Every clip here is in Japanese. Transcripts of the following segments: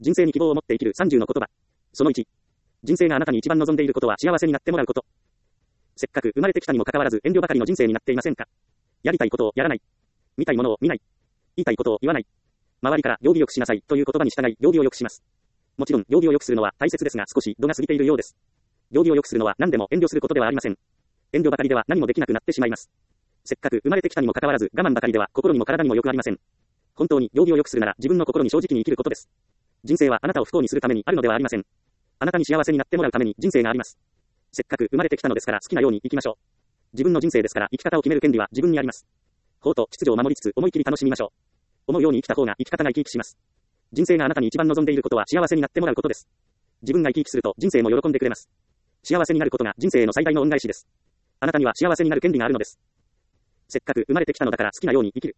人生に希望を持って生きる30の言葉。その1。人生があなたに一番望んでいることは幸せになってもらうこと。せっかく生まれてきたにもかかわらず遠慮ばかりの人生になっていませんか？やりたいことをやらない。見たいものを見ない。言いたいことを言わない。周りから行儀よくしなさいという言葉に従い行儀をよくします。もちろん行儀をよくするのは大切ですが少し度が過ぎているようです。行儀をよくするのは何でも遠慮することではありません。遠慮ばかりでは何もできなくなってしまいます。せっかく生まれてきたにもかかわらず我慢ばかりでは心にも体にも良くありません。本当に行儀をよくするなら自分の心に正直に生きることです。人生はあなたを不幸にするためにあるのではありません。あなたに幸せになってもらうために人生があります。せっかく生まれてきたのですから好きなように生きましょう。自分の人生ですから生き方を決める権利は自分にあります。法と秩序を守りつつ思い切り楽しみましょう。思うように生きた方が生き方が生き生きします。人生があなたに一番望んでいることは幸せになってもらうことです。自分が生き生きすると人生も喜んでくれます。幸せになることが人生への最大の恩返しです。あなたには幸せになる権利があるのです。せっかく生まれてきたのだから好きなように生きる。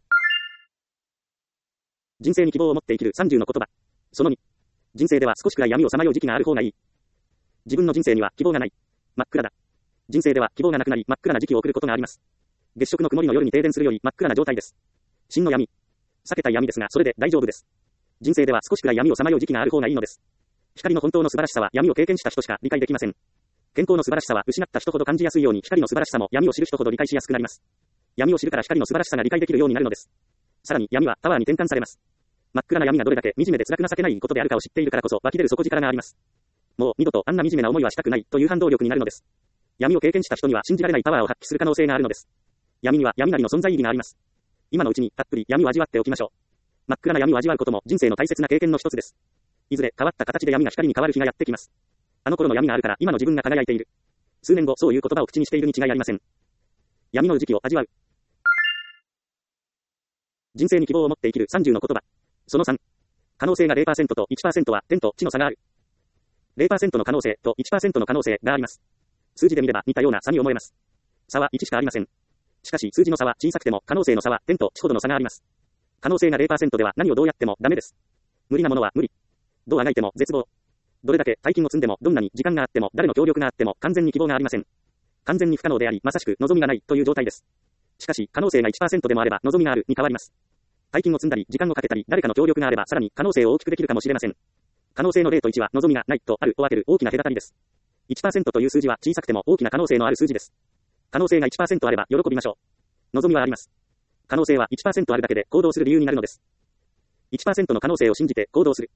人生に希望を持って生きる30の言葉。その2。人生では少しくらい闇をさまよう時期がある方がいい。自分の人生には希望がない。真っ暗だ。人生では希望がなくなり真っ暗な時期を送ることがあります。月食の曇りの夜に停電するより真っ暗な状態です。真の闇。避けたい闇ですがそれで大丈夫です。人生では少しくらい闇をさまよう時期がある方がいいのです。光の本当の素晴らしさは闇を経験した人しか理解できません。健康の素晴らしさは失った人ほど感じやすいように光の素晴らしさも闇を知る人ほど理解しやすくなります。闇を知るから光の素晴らしさが理解できるようになるのです。さらに闇はパワーに転換されます。真っ暗な闇がどれだけ惨めで辛く情けないことであるかを知っているからこそ湧き出る底力があります。もう二度とあんな惨めな思いはしたくないという反動力になるのです。闇を経験した人には信じられないパワーを発揮する可能性があるのです。闇には闇なりの存在意義があります。今のうちにたっぷり闇を味わっておきましょう。真っ暗な闇を味わうことも人生の大切な経験の一つです。いずれ変わった形で闇が光に変わる日がやってきます。あの頃の闇があるから今の自分が輝いている。数年後そういう言葉を口にしているに違いありません。闇の時期を味わう。人生に希望を持って生きる30の言葉。その3。可能性が 0% と 1% は天と地の差がある。0% の可能性と 1% の可能性があります。数字で見れば似たような差に思えます。差は1しかありません。しかし数字の差は小さくても可能性の差は天と地ほどの差があります。可能性が 0% では何をどうやってもダメです。無理なものは無理。どうあがいても絶望。どれだけ大金を積んでもどんなに時間があっても誰の協力があっても完全に希望がありません。完全に不可能でありまさしく望みがないという状態です。しかし可能性が 1% でもあれば望みがあるに変わります。大金を積んだり時間をかけたり誰かの協力があればさらに可能性を大きくできるかもしれません。可能性の0と1は望みがないとあるを分ける大きな隔たりです。1% という数字は小さくても大きな可能性のある数字です。可能性が 1% あれば喜びましょう。望みはあります。可能性は 1% あるだけで行動する理由になるのです。1% の可能性を信じて行動する。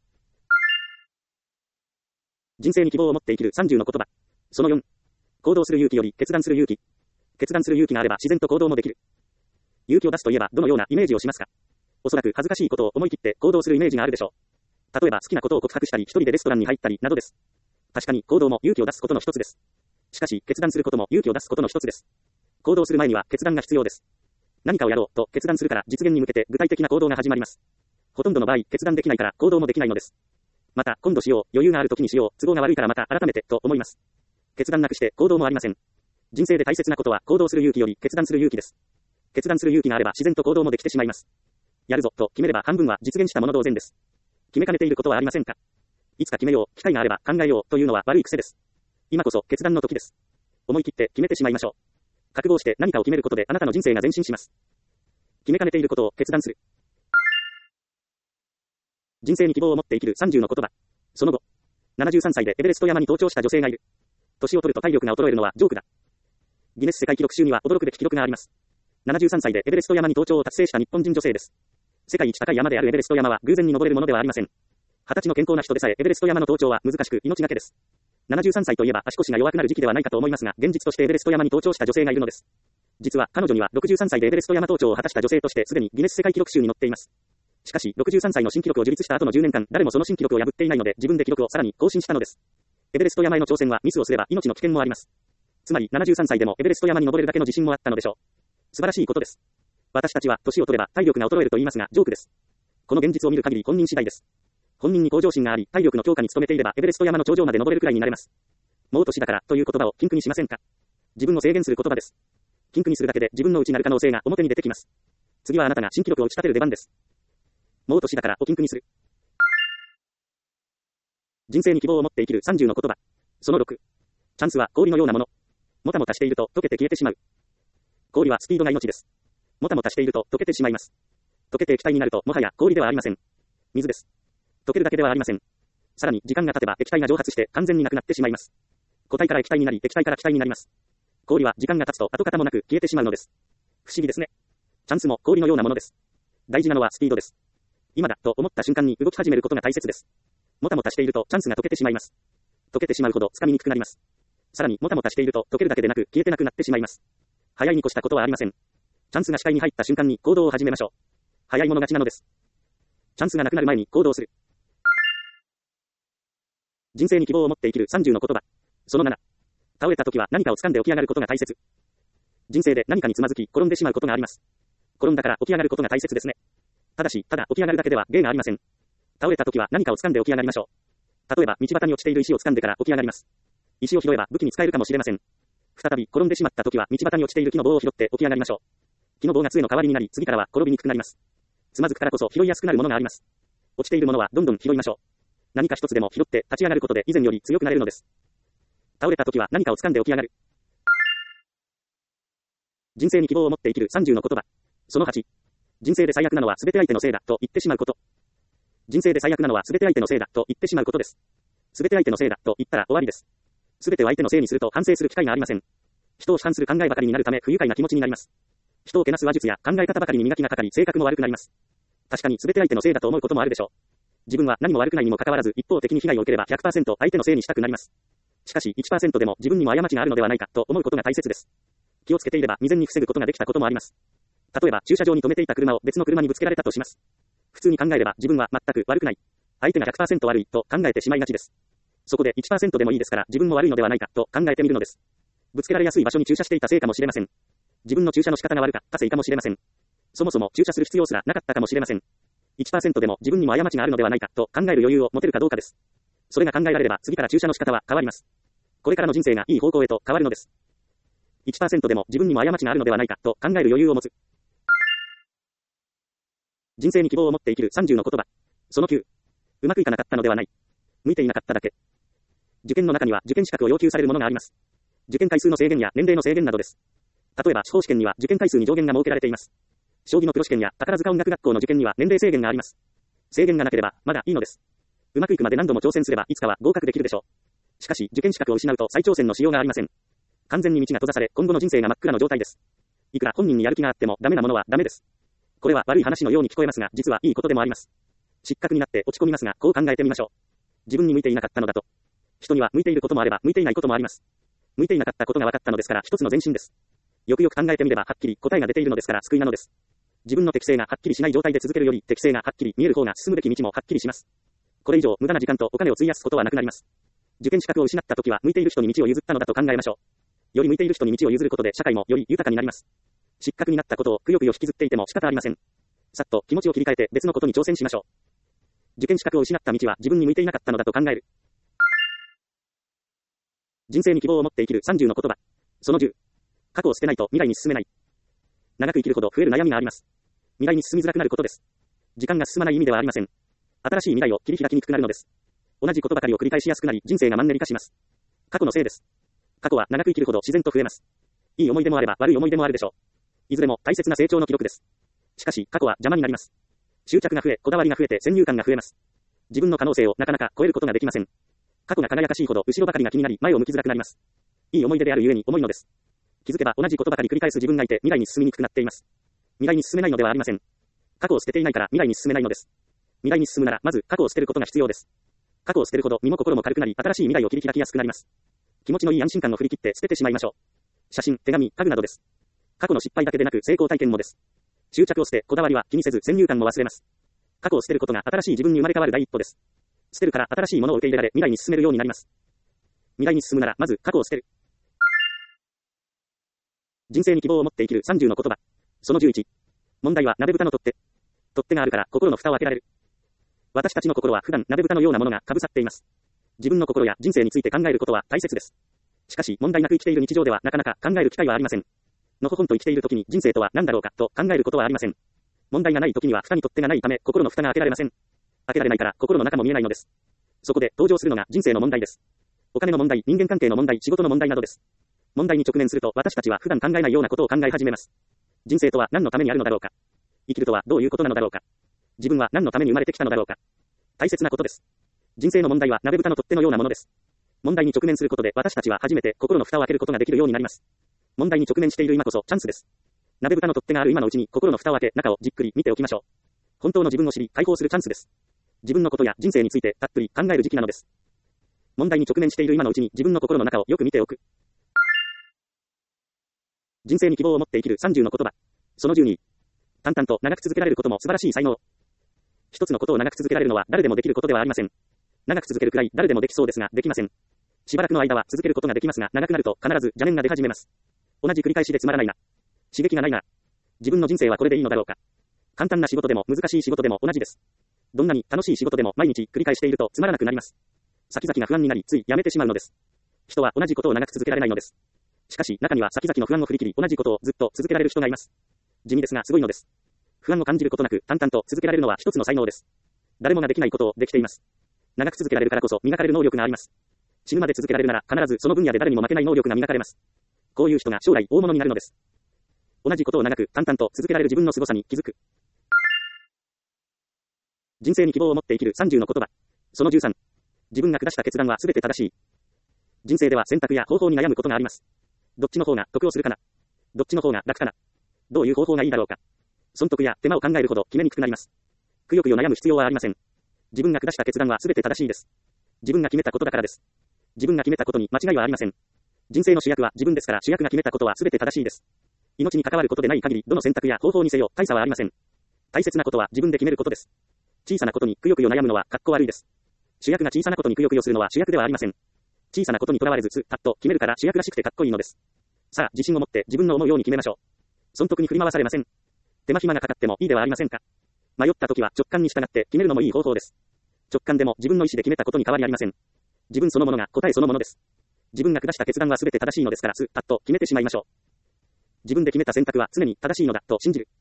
人生に希望を持って生きる30の言葉。その4。行動する勇気より決断する勇気。決断する勇気があれば自然と行動もできる。勇気を出すといえばどのようなイメージをしますか？おそらく恥ずかしいことを思い切って行動するイメージがあるでしょう。例えば好きなことを告白したり一人でレストランに入ったりなどです。確かに行動も勇気を出すことの一つです。しかし決断することも勇気を出すことの一つです。行動する前には決断が必要です。何かをやろうと決断するから実現に向けて具体的な行動が始まります。ほとんどの場合決断できないから行動もできないのです。また今度しよう、余裕がある時にしよう、都合が悪いからまた改めてと思います。決断なくして行動もありません。人生で大切なことは行動する勇気より決断する勇気です。決断する勇気があれば自然と行動もできてしまいます。やるぞと決めれば半分は実現したもの同然です。決めかねていることはありませんか？いつか決めよう、機会があれば考えようというのは悪い癖です。今こそ決断の時です。思い切って決めてしまいましょう。覚悟して何かを決めることであなたの人生が前進します。決めかねていることを決断する。人生に希望を持って生きる30の言葉。その後、73歳でエベレスト山に登頂した女性がいる。年を取ると体力が衰えるのはジョークだ。ギネス世界記録集には驚くべき記録があります。73歳でエベレスト山に登頂を達成した日本人女性です。世界一高い山であるエベレスト山は偶然に登れるものではありません。20歳の健康な人でさえエベレスト山の登頂は難しく命がけです。73歳といえば足腰が弱くなる時期ではないかと思いますが、現実としてエベレスト山に登頂した女性がいるのです。実は彼女には63歳でエベレスト山登頂を果たした女性としてすでにギネス世界記録集に載っています。しかし63歳の新記録を樹立した後の10年間、誰もその新記録を破っていないので自分で記録をさらに更新したのです。エベレスト山への挑戦はミスをすれば命の危険もあります。つまり73歳でもエベレスト山に登れるだけの自信もあったのでしょう。素晴らしいことです。私たちは年を取れば体力が衰えると言いますがジョークです。この現実を見る限り本人次第です。本人に向上心があり、体力の強化に努めていればエベレスト山の頂上まで登れるくらいになれます。もう年だからという言葉を禁句にしませんか？自分を制限する言葉です。禁句にするだけで自分の内なる可能性が表に出てきます。次はあなたが新記録を打ち立てる出番です。もう年だからを禁句にする。人生に希望を持って生きる30の言葉。その6。チャンスは氷のようなもの。もたもたしていると溶けて消えてしまう。氷はスピードが命です。もたもたしていると溶けてしまいます。溶けて液体になるともはや氷ではありません。水です。 溶けるだけではありません。さらに、時間が経てば液体が蒸発して完全になくなってしまいます。固体から液体になり、液体から気体になります。氷は時間が経つと跡形もなく消えてしまうのです。不思議ですね。チャンスも氷のようなものです。大事なのはスピードです。今だと思った瞬間に動き始めることが大切です。もたもたしているとチャンスが溶けてしまいます。溶けてしまうほど掴みにくくなります。さらに、もたもたしていると溶けるだけでなく消えてなくなってしまいます。早いに越したことはありません。チャンスが視界に入った瞬間に行動を始めましょう。早い者勝ちなのです。チャンスがなくなる前に行動する。人生に希望を持って生きる30の言葉。その7。倒れた時は何かを掴んで起き上がることが大切。人生で何かにつまずき、転んでしまうことがあります。転んだから起き上がることが大切ですね。ただし、ただ起き上がるだけでは芸がありません。倒れた時は何かを掴んで起き上がりましょう。例えば、道端に落ちている石を掴んでから起き上がります。石を拾えば武器に使えるかもしれません。再び転んでしまった時は道端に落ちている木の棒を拾って起き上がりましょう。木の棒が杖の代わりになり、次からは転びにくくなります。つまずくからこそ拾いやすくなるものがあります。落ちているものはどんどん拾いましょう。何か一つでも拾って立ち上がることで以前より強くなれるのです。倒れた時は何かを掴んで起き上がる。人生に希望を持って生きる30の言葉。その8。人生で最悪なのは全て相手のせいだと言ってしまうこと。人生で最悪なのは全て相手のせいだと言ってしまうことです。全て相手のせいだと言ったら終わりです。全てを相手のせいにすると反省する機会がありません。人を批判する考えばかりになるため不愉快な気持ちになります。人をけなす話術や考え方ばかりに磨きがかかり性格も悪くなります。確かに全て相手のせいだと思うこともあるでしょう。自分は何も悪くないにもかかわらず一方的に被害を受ければ 100% 相手のせいにしたくなります。しかし 1% でも自分にも過ちがあるのではないかと思うことが大切です。気をつけていれば未然に防ぐことができたこともあります。例えば駐車場に止めていた車を別の車にぶつけられたとします。普通に考えれば自分は全く悪くない。相手が 100% 悪いと考えてしまいがちです。そこで 1% でもいいですから自分も悪いのではないかと考えてみるのです。ぶつけられやすい場所に駐車していたせいかもしれません。自分の駐車の仕方が悪かったせいかもしれません。そもそも駐車する必要すらなかったかもしれません。1% でも自分にも過ちがあるのではないかと考える余裕を持てるかどうかです。それが考えられれば次から駐車の仕方は変わります。これからの人生がいい方向へと変わるのです。1% でも自分にも過ちがあるのではないかと考える余裕を持つ。人生に希望を持って生きる30の言葉。その9。うまくいかなかったのではない。向いていなかっただけ。受験の中には受験資格を要求されるものがあります。受験回数の制限や年齢の制限などです。例えば司法試験には受験回数に上限が設けられています。将棋のプロ試験や宝塚音楽学校の受験には年齢制限があります。制限がなければまだいいのです。うまくいくまで何度も挑戦すればいつかは合格できるでしょう。しかし受験資格を失うと再挑戦のしようがありません。完全に道が閉ざされ今後の人生が真っ暗の状態です。いくら本人にやる気があってもダメなものはダメです。これは悪い話のように聞こえますが実はいいことでもあります。失格になって落ち込みますがこう考えてみましょう。自分に向いていなかったのだと。人には向いていることもあれば向いていないこともあります。向いていなかったことが分かったのですから一つの前進です。よくよく考えてみればはっきり答えが出ているのですから救いなのです。自分の適性がはっきりしない状態で続けるより適性がはっきり見える方が進むべき道もはっきりします。これ以上無駄な時間とお金を費やすことはなくなります。受験資格を失った時は向いている人に道を譲ったのだと考えましょう。より向いている人に道を譲ることで社会もより豊かになります。失格になったことをくよくよ引きずっていても仕方ありません。さっと気持ちを切り替えて別のことに挑戦しましょう。受験資格を失った道は自分に向いていなかったのだと考える。人生に希望を持って生きる30の言葉。その10。過去を捨てないと未来に進めない。長く生きるほど増える悩みがあります。未来に進みづらくなることです。時間が進まない意味ではありません。新しい未来を切り開きにくくなるのです。同じことばかりを繰り返しやすくなり人生がマンネリ化します。過去のせいです。過去は長く生きるほど自然と増えます。いい思い出もあれば悪い思い出もあるでしょう。いずれも大切な成長の記録です。しかし過去は邪魔になります。執着が増え、こだわりが増えて先入観が増えます。自分の可能性をなかなか超えることができません。過去が輝かしいほど後ろばかりが気になり前を向きづらくなります。いい思い出であるゆえに重いのです。気づけば同じことばかり繰り返す自分がいて未来に進みにくくなっています。未来に進めないのではありません。過去を捨てていないから未来に進めないのです。未来に進むならまず過去を捨てることが必要です。過去を捨てるほど身も心も軽くなり新しい未来を切り開きやすくなります。気持ちのいい安心感を振り切って捨ててしまいましょう。写真、手紙、家具などです。過去の失敗だけでなく成功体験もです。執着を捨てこだわりは気にせず先入観も忘れます。過去を捨てることが新しい自分に生まれ変わる第一歩です。捨てるから新しいものを受け入れられ未来に進めるようになります。未来に進むならまず過去を捨てる。人生に希望を持って生きる30の言葉。その11。問題は鍋蓋の取っ手。取っ手があるから心の蓋を開けられる。私たちの心は普段鍋蓋のようなものがかぶさっています。自分の心や人生について考えることは大切です。しかし問題なく生きている日常ではなかなか考える機会はありません。のほほんと生きている時に人生とは何だろうかと考えることはありません。問題がない時には蓋に取っ手がないため心の蓋が開けられません。開けられないから心の中も見えないのです。そこで登場するのが人生の問題です。お金の問題、人間関係の問題、仕事の問題などです。問題に直面すると私たちは普段考えないようなことを考え始めます。人生とは何のためにあるのだろうか。生きるとはどういうことなのだろうか。自分は何のために生まれてきたのだろうか。 大切なことです。人生の問題は鍋蓋の取っ手のようなものです。問題に直面することで私たちは初めて心の蓋を開けることができるようになります。問題に直面している今こそチャンスです。鍋蓋の取っ手がある今のうちに心の蓋を開け中をじっくり見ておきましょう。本当の自分を知り解放するチャンスです。自分のことや人生についてたっぷり考える時期なのです。問題に直面している今のうちに自分の心の中をよく見ておく。人生に希望を持って生きる30の言葉。その12。淡々と長く続けられることも素晴らしい才能。一つのことを長く続けられるのは誰でもできることではありません。長く続けるくらい誰でもできそうですができません。しばらくの間は続けることができますが長くなると必ず邪念が出始めます。同じ繰り返しでつまらないな。刺激がないな。自分の人生はこれでいいのだろうか。簡単な仕事でも難しい仕事でも同じです。どんなに楽しい仕事でも毎日繰り返しているとつまらなくなります。先々が不安になりついやめてしまうのです。人は同じことを長く続けられないのです。しかし中には先々の不安を振り切り同じことをずっと続けられる人がいます。地味ですがすごいのです。不安を感じることなく淡々と続けられるのは一つの才能です。誰もができないことをできています。長く続けられるからこそ磨かれる能力があります。死ぬまで続けられるなら必ずその分野で誰にも負けない能力が磨かれます。こういう人が将来大物になるのです。同じことを長く淡々と続けられる自分の凄さに気づく。人生に希望を持って生きる30の言葉。その13。自分が下した決断は全て正しい。人生では選択や方法に悩むことがあります。どっちの方が得をするかな。どっちの方が楽かな。どういう方法がいいだろうか。損得や手間を考えるほど決めにくくなります。くよくよ悩む必要はありません。自分が下した決断は全て正しいです。自分が決めたことだからです。自分が決めたことに間違いはありません。人生の主役は自分ですから主役が決めたことは全て正しいです。命に関わることでない限りどの選択や方法にせよ大差はありません。大切なことは自分で決めることです。小さなことにくよくよ悩むのはかっこ悪いです。主役が小さなことにくよくよするのは主役ではありません。小さなことにとらわれずパッと決めるから主役らしくてかっこいいのです。さあ自信を持って自分の思うように決めましょう。損得に振り回されません。手間暇がかかってもいいではありませんか。迷った時は直感に従って決めるのもいい方法です。直感でも自分の意思で決めたことに変わりありません。自分そのものが答えそのものです。自分が下した決断は全て正しいのですからパッと決めてしまいましょう。自分で決めた選択は常に正しいのだと信じる。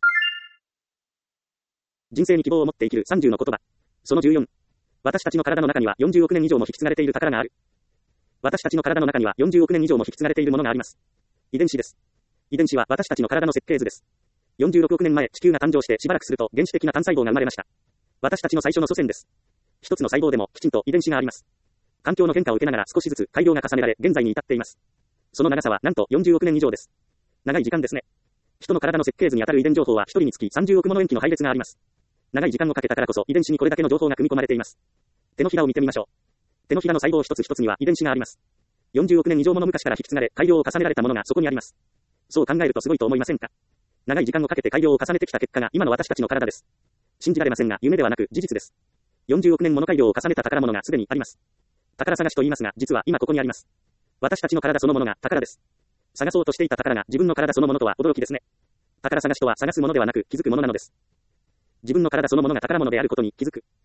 人生に希望を持って生きる30の言葉。その14。私たちの体の中には40億年以上も引き継がれている宝がある。私たちの体の中には40億年以上も引き継がれているものがあります。遺伝子です。遺伝子は私たちの体の設計図です。46億年前地球が誕生してしばらくすると原始的な単細胞が生まれました。私たちの最初の祖先です。一つの細胞でもきちんと遺伝子があります。環境の変化を受けながら少しずつ改良が重ねられ現在に至っています。その長さはなんと40億年以上です。長い時間ですね。人の体の設計図にあたる遺伝情報は一人につき30億もの塩基の配列があります。長い時間をかけたからこそ遺伝子にこれだけの情報が組み込まれています。手のひらを見てみましょう。手のひらの細胞一つ一つには遺伝子があります。40億年以上もの昔から引き継がれ改良を重ねられたものがそこにあります。そう考えるとすごいと思いませんか。長い時間をかけて改良を重ねてきた結果が今の私たちの体です。信じられませんが夢ではなく事実です。40億年もの改良を重ねた宝物がすでにあります。宝探しと言いますが実は今ここにあります。私たちの体そのものが宝です。探そうとしていた宝が自分の体そのものとは驚きですね。宝探しとは探すものではなく気づくものなのです。自分の体そのものが宝物であることに気づく。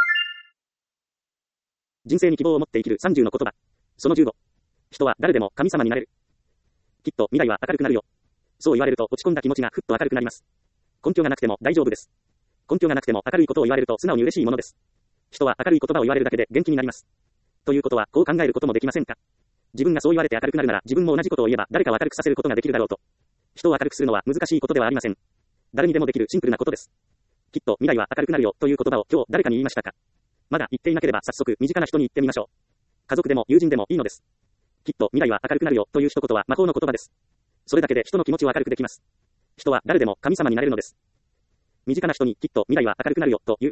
人生に希望を持って生きる30の言葉。その15。人は誰でも神様になれる。きっと未来は明るくなるよ。そう言われると落ち込んだ気持ちがふっと明るくなります。根拠がなくても大丈夫です。根拠がなくても明るいことを言われると素直に嬉しいものです。人は明るい言葉を言われるだけで元気になります。ということはこう考えることもできませんか。自分がそう言われて明るくなるなら自分も同じことを言えば誰かを明るくさせることができるだろうと。人を明るくするのは難しいことではありません。誰にでもできるシンプルなことです。きっと未来は明るくなるよという言葉を今日誰かに言いましたか。まだ言っていなければ早速身近な人に言ってみましょう。家族でも友人でもいいのです。きっと未来は明るくなるよという一言は魔法の言葉です。それだけで人の気持ちを明るくできます。人は誰でも神様になれるのです。身近な人にきっと未来は明るくなるよと言う。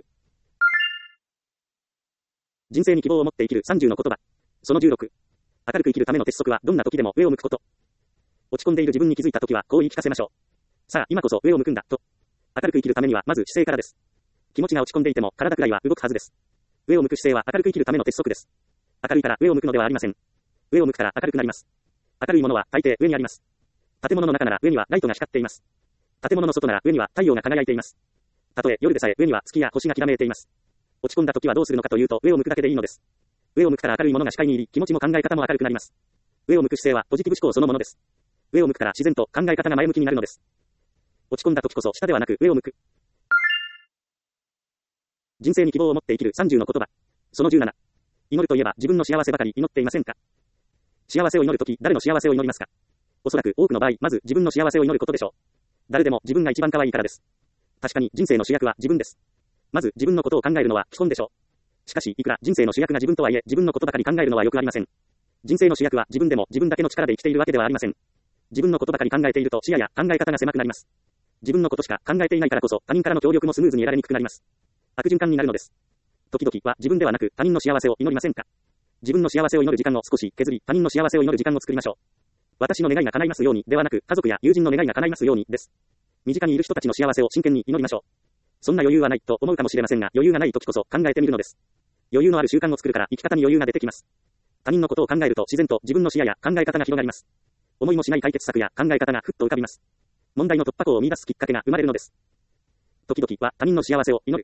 人生に希望を持って生きる30の言葉。その16。明るく生きるための鉄則はどんな時でも上を向くこと。落ち込んでいる自分に気づいた時はこう言い聞かせましょう。さあ今こそ上を向くんだと。明るく生きるためにはまず姿勢からです。気持ちが落ち込んでいても体くらいは動くはずです。上を向く姿勢は明るく生きるための鉄則です。明るいから上を向くのではありません。上を向くから明るくなります。明るいものは大抵上にあります。建物の中なら上にはライトが光っています。建物の外なら上には太陽が輝いています。たとえ夜でさえ上には月や星がきらめいています。落ち込んだ時はどうするのかというと上を向くだけでいいのです。上を向くから明るいものが視界に入り気持ちも考え方も明るくなります。上を向く姿勢はポジティブ思考そのものです。上を向くから自然と考え方が前向きになるのです。落ち込んだ時こそ下ではなく上を向く。人生に希望を持って生きる30の言葉。その17。祈るといえば自分の幸せばかり祈っていませんか。幸せを祈るとき誰の幸せを祈りますか。おそらく多くの場合まず自分の幸せを祈ることでしょう。誰でも自分が一番可愛いからです。確かに人生の主役は自分です。 まず自分のことを考えるのは基本でしょう。しかし、いくら人生の主役が自分とはいえ、自分のことばかり考えるのはよくありません。人生の主役は自分でも自分だけの力で生きているわけではありません。自分のことばかり考えていると視野や考え方が狭くなります。自分のことしか考えていないからこそ他人からの協力もスムーズに得られにくくなります。悪循環になるのです。時々は自分ではなく他人の幸せを祈りませんか？自分の幸せを祈る時間を少し削り、他人の幸せを祈る時間を作りましょう。私の願いが叶いますようにではなく、家族や友人の願いが叶いますようにです。身近にいる人たちの幸せを真剣に祈りましょう。そんな余裕はないと思うかもしれませんが、余裕がない時こそ考えてみるのです。余裕のある習慣を作るから生き方に余裕が出てきます。他人のことを考えると自然と自分の視野や考え方が広がります。思いもしない解決策や考え方がふっと浮かびます。問題の突破口を見出すきっかけが生まれるのです。時々は他人の幸せを祈る。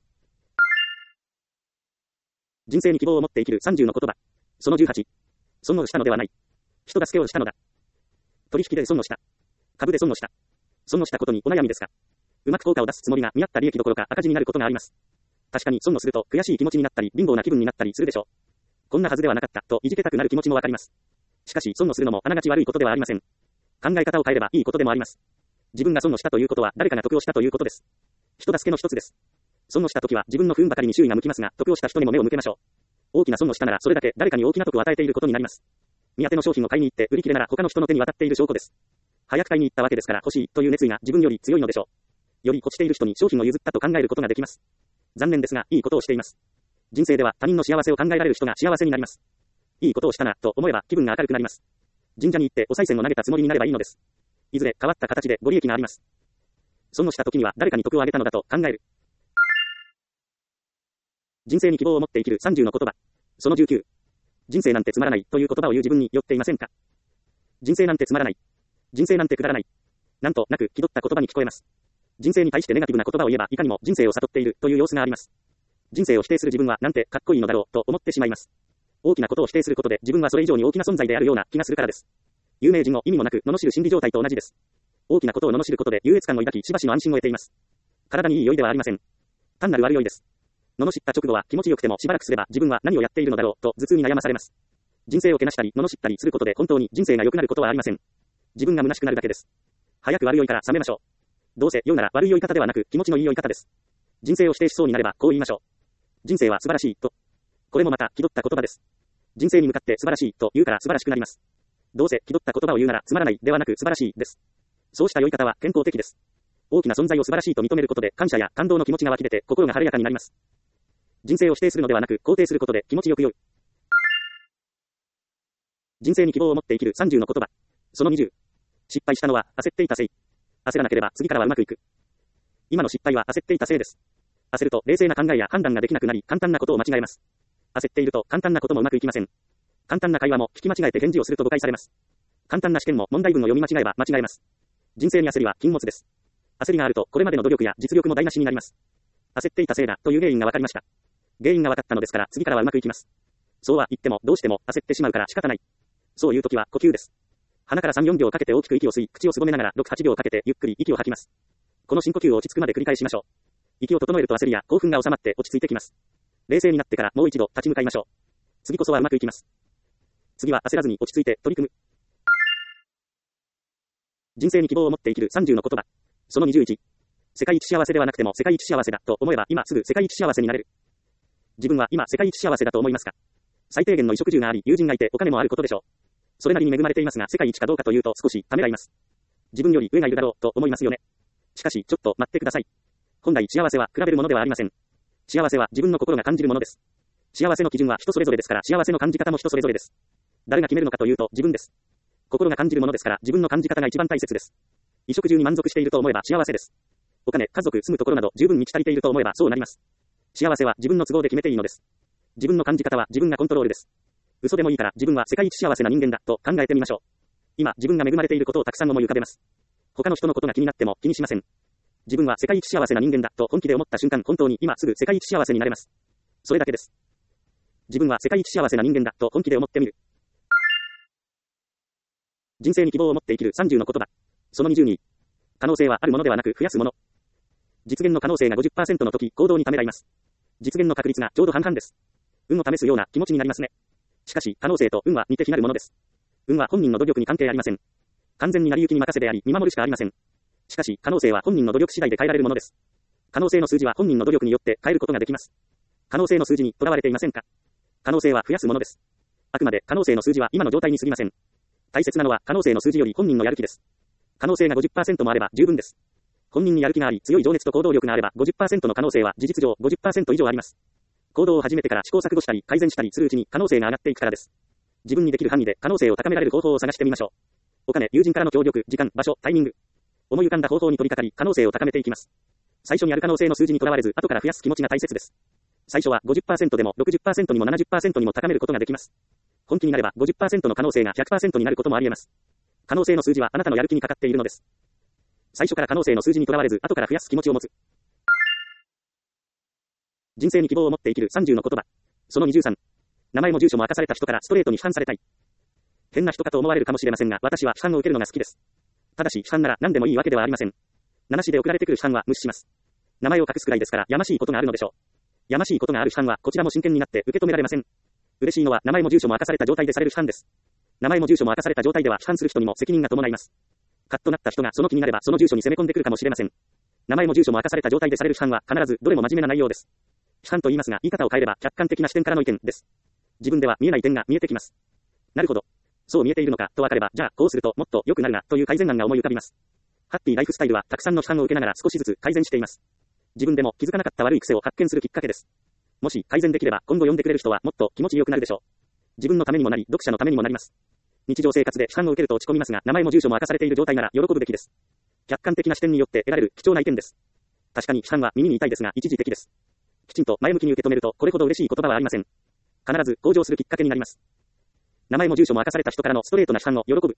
人生に希望を持って生きる30の言葉。その18。損をしたのではない。人助けをしたのだ。取引で損をした。株で損をした。損をしたことにお悩みですか？うまく効果を出すつもりが見合った利益どころか赤字になることがあります。確かに損をすると悔しい気持ちになったり貧乏な気分になったりするでしょう。こんなはずではなかったといじけたくなる気持ちもわかります。しかし損をするのもあながち悪いことではありません。考え方を変えればいいことでもあります。自分が損をしたということは誰かが得をしたということです。人助けの一つです。損をしたときは自分の不運ばかりに注意が向きますが、得をした人にも目を向けましょう。大きな損をしたならそれだけ誰かに大きな得を与えていることになります。見当ての商品を買いに行って売り切れなら他の人の手に渡っている証拠です。早く買いに行ったわけですから欲しいという熱意が自分より強いのでしょう。より落ちている人に商品を譲ったと考えることができます。残念ですがいいことをしています。人生では他人の幸せを考えられる人が幸せになります。いいことをしたなと思えば気分が明るくなります。神社に行ってお賽銭を投げたつもりになればいいのです。いずれ変わった形でご利益があります。損をした時には誰かに得をあげたのだと考える。人生に希望を持って生きる30の言葉。その19。人生なんてつまらないという言葉を言う自分に酔っていませんか？人生なんてつまらない。人生なんてくだらない。なんとなく気取った言葉に聞こえます。人生に対してネガティブな言葉を言えばいかにも人生を悟っているという様子があります。人生を否定する自分はなんてかっこいいのだろうと思ってしまいます。大きなことを否定することで自分はそれ以上に大きな存在であるような気がするからです。有名人を意味もなく罵る心理状態と同じです。大きなことを罵ることで優越感を抱きしばしの安心を得ています。体にいい酔いではありません。単なる悪酔いです。罵った直後は気持ちよくてもしばらくすれば自分は何をやっているのだろうと頭痛に悩まされます。人生をけなしたり罵ったりすることで本当に人生が良くなることはありません。自分が虚しくなるだけです。早く悪酔いから覚めましょう。どうせ酔うなら悪い酔い方ではなく気持ちのいい酔い方です。人生を否定しそうになればこう言いましょう。人生は素晴らしいと。これもまた気取った言葉です。人生に向かって素晴らしいと言うから素晴らしくなります。どうせ気取った言葉を言うならつまらないではなく素晴らしいです。そうした酔い方は健康的です。大きな存在を素晴らしいと認めることで感謝や感動の気持ちが湧き出て心が晴れやかになります。人生を否定するのではなく肯定することで気持ちよく酔う。人生に希望を持って生きる30の言葉。その20。失敗したのは焦っていたせい。焦らなければ次からはうまくいく。今の失敗は焦っていたせいです。焦ると冷静な考えや判断ができなくなり簡単なことを間違えます。焦っていると簡単なこともうまくいきません。簡単な会話も聞き間違えて返事をすると誤解されます。簡単な試験も問題文を読み間違えば間違えます。人生に焦りは禁物です。焦りがあるとこれまでの努力や実力も台無しになります。焦っていたせいだという原因が分かりました。原因が分かったのですから次からはうまくいきます。そうは言ってもどうしても焦ってしまうから仕方ない。そういう時は呼吸です。鼻から3、4秒かけて大きく息を吸い、口をすぼめながら6、8秒かけてゆっくり息を吐きます。この深呼吸を落ち着くまで繰り返しましょう。息を整えると焦りや興奮が収まって落ち着いてきます。冷静になってからもう一度立ち向かいましょう。次こそはうまくいきます。次は焦らずに落ち着いて取り組む。人生に希望を持って生きる30の言葉。その21。世界一幸せではなくても世界一幸せだと思えば今すぐ世界一幸せになれる。自分は今世界一幸せだと思いますか？最低限の衣食住があり、友人がいてお金もあることでしょう。それなりに恵まれていますが世界一かどうかというと少しためらいます。自分より上がいるだろうと思いますよね。しかしちょっと待ってください。本来幸せは比べるものではありません。幸せは自分の心が感じるものです。幸せの基準は人それぞれですから幸せの感じ方も人それぞれです。誰が決めるのかというと自分です。心が感じるものですから自分の感じ方が一番大切です。衣食住に満足していると思えば幸せです。お金、家族、住むところなど十分満ち足りていると思えばそうなります。幸せは自分の都合で決めていいのです。自分の感じ方は自分がコントロールです。嘘でもいいから自分は世界一幸せな人間だと考えてみましょう。今自分が恵まれていることをたくさん思い浮かべます。他の人のことが気になっても気にしません。自分は世界一幸せな人間だと本気で思った瞬間本当に今すぐ世界一幸せになれます。それだけです。自分は世界一幸せな人間だと本気で思ってみる。人生に希望を持って生きる30の言葉。その20に。可能性はあるものではなく増やすもの。実現の可能性が 50% の時、行動にためらいます。実現の確率がちょうど半々です。運を試すような気持ちになりますね。しかし、可能性と運は似て非なるものです。運は本人の努力に関係ありません。完全に成り行きに任せであり、見守るしかありません。しかし、可能性は本人の努力次第で変えられるものです。 可能性の数字は本人の努力によって変えることができます。可能性の数字にとらわれていませんか？可能性は増やすものです。あくまで可能性の数字は今の状態に過ぎません。大切なのは可能性の数字より本人のやる気です。可能性が 50% もあれば十分です。本人にやる気があり、強い情熱と行動力があれば 50% の可能性は事実上 50% 以上あります。行動を始めてから試行錯誤したり改善したりするうちに可能性が上がっていくからです。自分にできる範囲で可能性を高められる方法を探してみましょう。お金、友人からの協力、時間、場所、タイミング。思い浮かんだ方法に取り掛かり、可能性を高めていきます。最初にある可能性の数字にとらわれず、後から増やす気持ちが大切です。最初は 50% でも 60% にも 70% にも高めることができます。本気になれば 50% の可能性が 100% になることもあり得ます。可能性の数字はあなたのやる気にかかっているのです。最初から可能性の数字にとらわれず、後から増やす気持ちを持つ。人生に希望を持って生きる30の言葉。その23。名前も住所も明かされた人からストレートに批判されたい。変な人かと思われるかもしれませんが、私は批判を受けるのが好きです。ただし批判なら何でもいいわけではありません。名なしで送られてくる批判は無視します。名前を隠すくらいですからやましいことがあるのでしょう。やましいことがある批判はこちらも真剣になって受け止められません。嬉しいのは名前も住所も明かされた状態でされる批判です。名前も住所も明かされた状態では批判する人にも責任が伴います。カッとなった人がその気になればその住所に攻め込んでくるかもしれません。名前も住所も明かされた状態でされる批判は必ずどれも真面目な内容です。批判と言いますが言い方を変えれば客観的な視点からの意見です。自分では見えない点が見えてきます。なるほど。そう見えているのかと分かれば、じゃあこうするともっと良くなるなという改善案が思い浮かびます。ハッピーライフスタイルはたくさんの批判を受けながら少しずつ改善しています。自分でも気づかなかった悪い癖を発見するきっかけです。もし改善できれば今後読んでくれる人はもっと気持ちよくなるでしょう。自分のためにもなり、読者のためにもなります。日常生活で批判を受けると落ち込みますが、名前も住所も明かされている状態なら喜ぶべきです。客観的な視点によって得られる貴重な意見です。確かに批判は耳に痛いですが一時的です。きちんと前向きに受け止めるとこれほど嬉しい言葉はありません。必ず向上するきっかけになります。名前も住所も明かされた人からのストレートな批判を喜ぶ。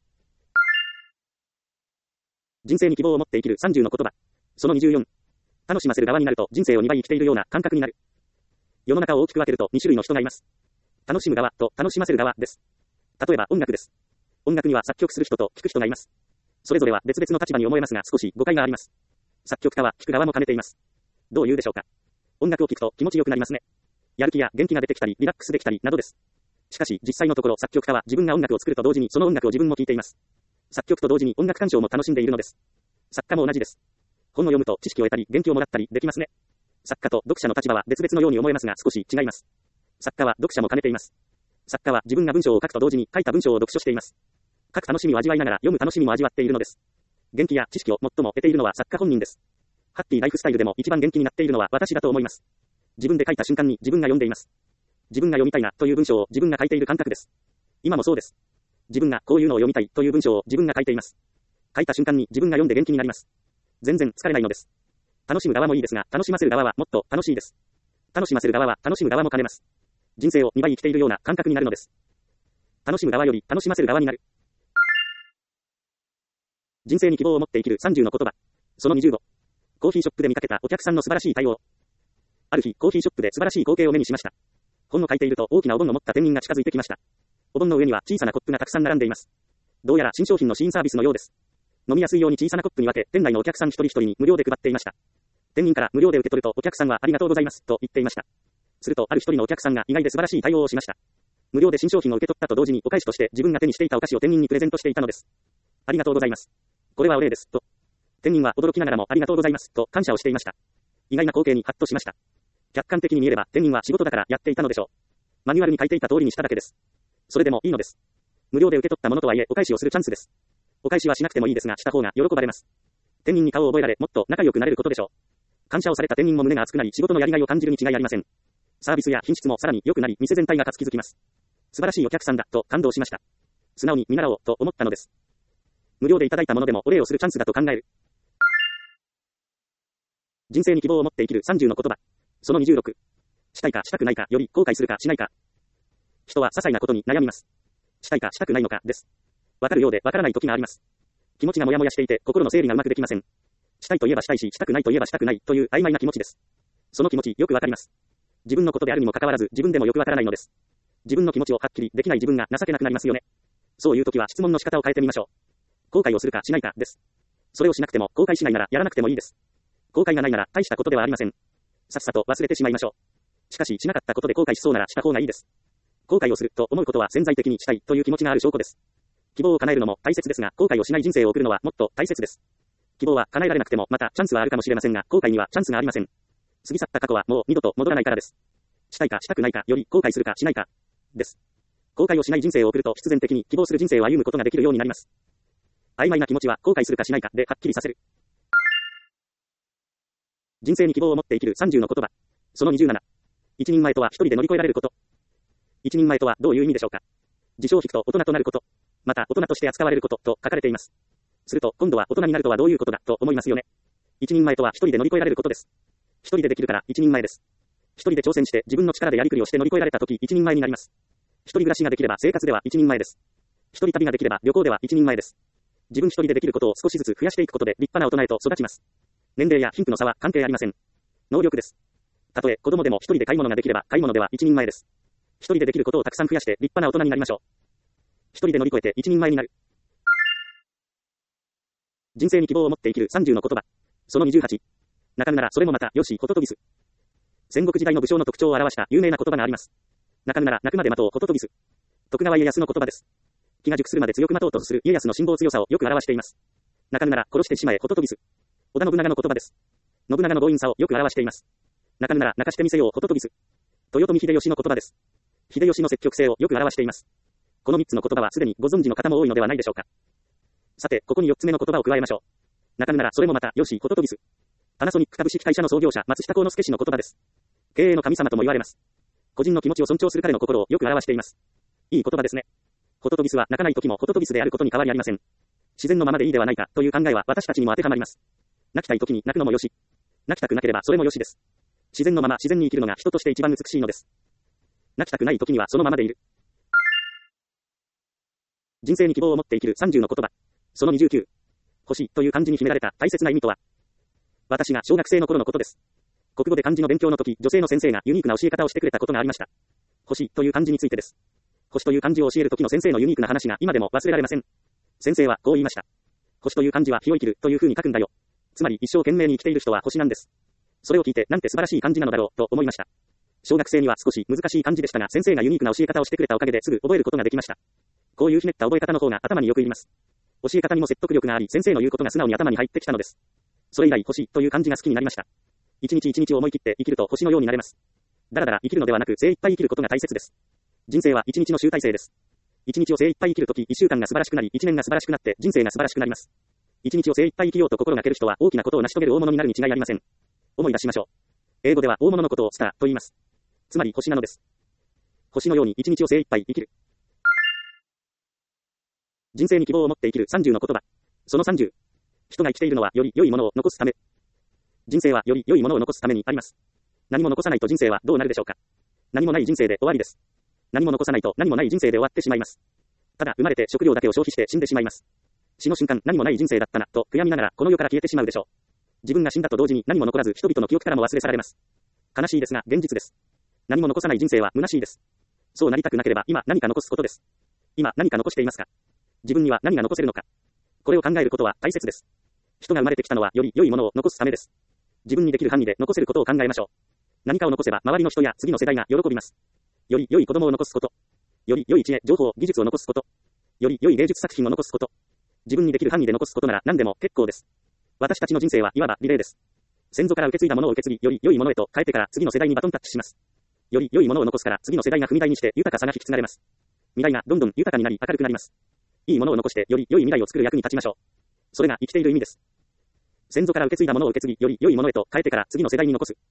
人生に希望を持って生きる30の言葉。その24。楽しませる側になると人生を2倍生きているような感覚になる。世の中を大きく分けると2種類の人がいます。楽しむ側と楽しませる側です。例えば音楽です。音楽には作曲する人と聴く人がいます。それぞれは別々の立場に思えますが少し誤解があります。作曲家は聴く側も兼ねています。どう言うでしょうか。音楽を聴くと気持ちよくなりますね。やる気や元気が出てきたりリラックスできたりなどです。しかし実際のところ作曲家は自分が音楽を作ると同時にその音楽を自分も聴いています。作曲と同時に音楽鑑賞も楽しんでいるのです。作家も同じです。本を読むと知識を得たり元気をもらったりできますね。作家と読者の立場は別々のように思えますが少し違います。作家は読者も兼ねています。作家は自分が文章を書くと同時に書いた文章を読書しています。書く楽しみを味わいながら読む楽しみも味わっているのです。元気や知識を最も得ているのは作家本人です。ハッピーライフスタイルでも一番元気になっているのは私だと思います。自分で書いた瞬間に自分が読んでいます。自分が読みたいなという文章を自分が書いている感覚です。今もそうです。自分がこういうのを読みたいという文章を自分が書いています。書いた瞬間に自分が読んで元気になります。全然疲れないのです。楽しむ側もいいですが、楽しませる側はもっと楽しいです。楽しませる側は楽しむ側も兼ねます。人生を2倍生きているような感覚になるのです。楽しむ側より楽しませる側になる。人生に希望を持って生きる30の言葉。その25。コーヒーショップで見かけたお客さんの素晴らしい対応。ある日、コーヒーショップで素晴らしい光景を目にしました。本を書いていると大きなお盆を持った店員が近づいてきました。お盆の上には小さなコップがたくさん並んでいます。どうやら新商品の試飲サービスのようです。飲みやすいように小さなコップに分け、店内のお客さん一人一人に無料で配っていました。店員から無料で受け取るとお客さんはありがとうございますと言っていました。するとある一人のお客さんが意外で素晴らしい対応をしました。無料で新商品を受け取ったと同時にお返しとして自分が手にしていたお菓子を店員にプレゼントしていたのです。ありがとうございます。これはお礼です、と。店員は驚きながらもありがとうございます、と感謝をしていました。意外な光景にハッとしました。客観的に見えれば店員は仕事だからやっていたのでしょう。マニュアルに書いていた通りにしただけです。それでもいいのです。無料で受け取ったものとはいえお返しをするチャンスです。お返しはしなくてもいいですがした方が喜ばれます。店員に顔を覚えられもっと仲良くなれることでしょう。感謝をされた店員も胸が熱くなり仕事のやりがいを感じるに違いありません。サービスや品質もさらに良くなり店全体が活気づきます。素晴らしいお客さんだと感動しました。素直に見習おうと思ったのです。無料でいただいたものでもお礼をするチャンスだと考える。人生に希望を持って生きる30の言葉。その26。したいかしたくないかより後悔するかしないか。人は些細なことに悩みます。したいかしたくないのかです。わかるようでわからない時があります。気持ちがもやもやしていて心の整理がうまくできません。したいといえばしたいし、したくないといえばしたくないという曖昧な気持ちです。その気持ちよくわかります。自分のことであるにもかかわらず自分でもよくわからないのです。自分の気持ちをはっきりできない自分が情けなくなりますよね。そういう時は質問の仕方を変えてみましょう。後悔をするかしないかです。それをしなくても後悔しないならやらなくてもいいです。後悔がないなら大したことではありません。さっさと忘れてしまいましょう。しかししなかったことで後悔しそうならした方がいいです。後悔をすると思うことは潜在的にしたいという気持ちがある証拠です。希望を叶えるのも大切ですが、後悔をしない人生を送るのはもっと大切です。 希望は叶えられなくてもまたチャンスはあるかもしれませんが、後悔にはチャンスがありません。過ぎ去った過去はもう二度と戻らないからです。したいかしたくないかより後悔するかしないかです。後悔をしない人生を送ると必然的に希望する人生を歩むことができるようになります。曖昧な気持ちは後悔するかしないかではっきりさせる。人生に希望を持って生きる30の言葉。その27。一人前とは一人で乗り越えられること。一人前とはどういう意味でしょうか。自称を引くと大人となること。また大人として扱われることと書かれています。すると今度は大人になるとはどういうことだと思いますよね。一人前とは一人で乗り越えられることです。一人でできるから一人前です。一人で挑戦して自分の力でやりくりをして乗り越えられたとき一人前になります。一人暮らしができれば生活では一人前です。一人旅ができれば旅行では一人前です。自分一人でできることを少しずつ増やしていくことで立派な大人へと育ちます。年齢や貧富の差は関係ありません。能力です。たとえ子供でも一人で買い物ができれば買い物では一人前です。一人でできることをたくさん増やして立派な大人になりましょう。一人で乗り越えて一人前になる。人生に希望を持って生きる30の言葉。その28。中身ならそれもまたよしホトトギス。戦国時代の武将の特徴を表した有名な言葉があります。中身なら泣くまで待とうホトトギス。徳川家康の言葉です。気が熟するまで強く待とうとする家康の辛抱強さをよく表しています。中身なら殺してしまえホトトギス。織田信長の言葉です。信長の強引さをよく表しています。中身なら泣かしてみせようホトトギス。豊臣秀吉の言葉です。秀吉の積極性をよく表しています。この3つの言葉はすでにご存知の方も多いのではないでしょうか。さて、ここに4つ目の言葉を加えましょう。中身ならそれもまたよしホトトギス。パナソニック株式会社の創業者松下幸之助氏の言葉です。経営の神様とも言われます。個人の気持ちを尊重する彼の心をよく表しています。いい言葉ですね。ホトトギスは泣かない時もホトトギスであることに変わりありません。自然のままでいいではないかという考えは私たちにも当てはまります。泣きたい時に泣くのもよし。泣きたくなければそれもよしです。自然のまま自然に生きるのが人として一番美しいのです。泣きたくない時にはそのままでいる。人生に希望を持って生きる30の言葉。その29。星という漢字に秘められた大切な意味とは。私が小学生の頃のことです。国語で漢字の勉強の時、女性の先生がユニークな教え方をしてくれたことがありました。星という漢字についてです。星という漢字を教える時の先生のユニークな話が今でも忘れられません。先生はこう言いました。星という漢字は日を生きるという風に書くんだよ。つまり一生懸命に生きている人は星なんです。それを聞いてなんて素晴らしい漢字なのだろうと思いました。小学生には少し難しい漢字でしたが先生がユニークな教え方をしてくれたおかげですぐ覚えることができました。こういうひねった覚え方の方が頭によく入ります。教え方にも説得力があり先生の言うことが素直に頭に入ってきたのです。それ以来星という漢字が好きになりました。一日一日を思い切って生きると星のようになれます。だらだら生きるのではなく精一杯生きることが大切です。人生は一日の集大成です。一日を精一杯生きるとき一週間が素晴らしくなり一年が素晴らしくなって人生が素晴らしくなります。一日を精一杯生きようと心がける人は大きなことを成し遂げる大物になるに違いありません。思い出しましょう。英語では大物のことをスターと言います。つまり星なのです。星のように一日を精一杯生きる。人生に希望を持って生きる30の言葉。その30。人が生きているのはより良いものを残すため。人生はより良いものを残すためにあります。何も残さないと人生はどうなるでしょうか。何もない人生で終わりです。何も残さないと何もない人生で終わってしまいます。ただ生まれて食料だけを消費して死んでしまいます。死の瞬間何もない人生だったなと悔やみながらこの世から消えてしまうでしょう。自分が死んだと同時に何も残らず人々の記憶からも忘れ去られます。悲しいですが現実です。何も残さない人生は虚しいです。そうなりたくなければ今何か残すことです。今何か残していますか。自分には何が残せるのか。これを考えることは大切です。人が生まれてきたのはより良いものを残すためです。自分にできる範囲で残せることを考えましょう。何かを残せば周りの人や次の世代が喜びます。より良い子供を残すこと。より良い知恵、情報、技術を残すこと。より良い芸術作品を残すこと。自分にできる範囲で残すことなら何でも結構です。私たちの人生はいわばリレーです。先祖から受け継いだものを受け継ぎ、より良いものへと変えてから次の世代にバトンタッチします。より良いものを残すから次の世代が踏み台にして豊かさが引き継がれます。未来がどんどん豊かになり明るくなります。いいものを残してより良い未来を作る役に立ちましょう。それが生きている意味です。先祖から受け継いだものを受け継ぎ、より良いものへと変えてから次の世代に残す。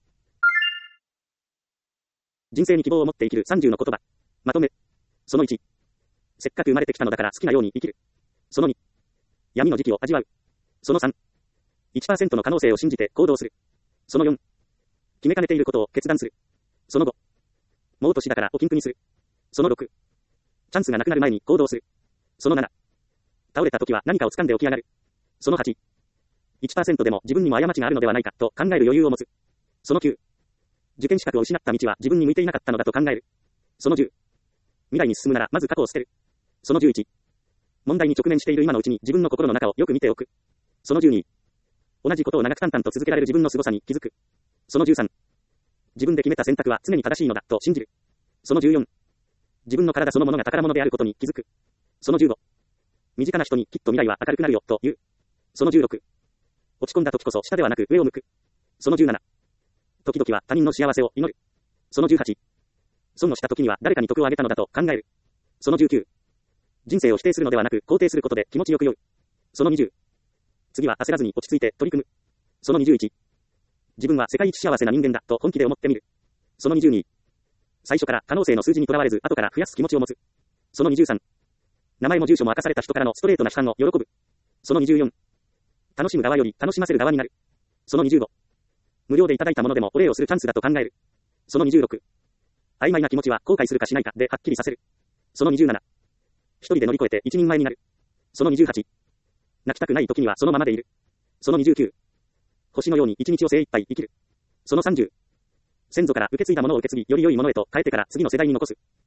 人生に希望を持って生きる30の言葉。まとめ。その1。せっかく生まれてきたのだから好きなように生きる。その2。闇の時期を味わう。その3。1% の可能性を信じて行動する。その4。決めかねていることを決断する。その5。もう年だからを禁句にする。その6。チャンスがなくなる前に行動する。その7。倒れた時は何かを掴んで起き上がる。その8。1% でも自分にも過ちがあるのではないかと考える余裕を持つ。その9。受験資格を失った道は自分に向いていなかったのだと考える。その10。未来に進むならまず過去を捨てる。その11。問題に直面している今のうちに自分の心の中をよく見ておく。その12。同じことを長く淡々と続けられる自分の凄さに気づく。その13。自分で決めた選択は常に正しいのだと信じる。その14。自分の体そのものが宝物であることに気づく。その15。身近な人にきっと未来は明るくなるよと言う。その16。 落ち込んだ時こそ下ではなく上を向く。その17。時々は他人の幸せを祈る。その18。損をした時には誰かに徳をあげたのだと考える。その19。人生を否定するのではなく肯定することで気持ちよく酔う。その20。次は焦らずに落ち着いて取り組む。その21。自分は世界一幸せな人間だと本気で思ってみる。その22。最初から可能性の数字にとらわれず後から増やす気持ちを持つ。その23。名前も住所も明かされた人からのストレートな批判を喜ぶ。その24。楽しむ側より楽しませる側になる。その25。無料でいただいたものでもお礼をするチャンスだと考える。その26。曖昧な気持ちは後悔するかしないかではっきりさせる。その27。一人で乗り越えて一人前になる。その28。泣きたくない時にはそのままでいる。その29。星のように一日を精一杯生きる。その30。先祖から受け継いだものを受け継ぎ、より良いものへと変えてから次の世代に残す。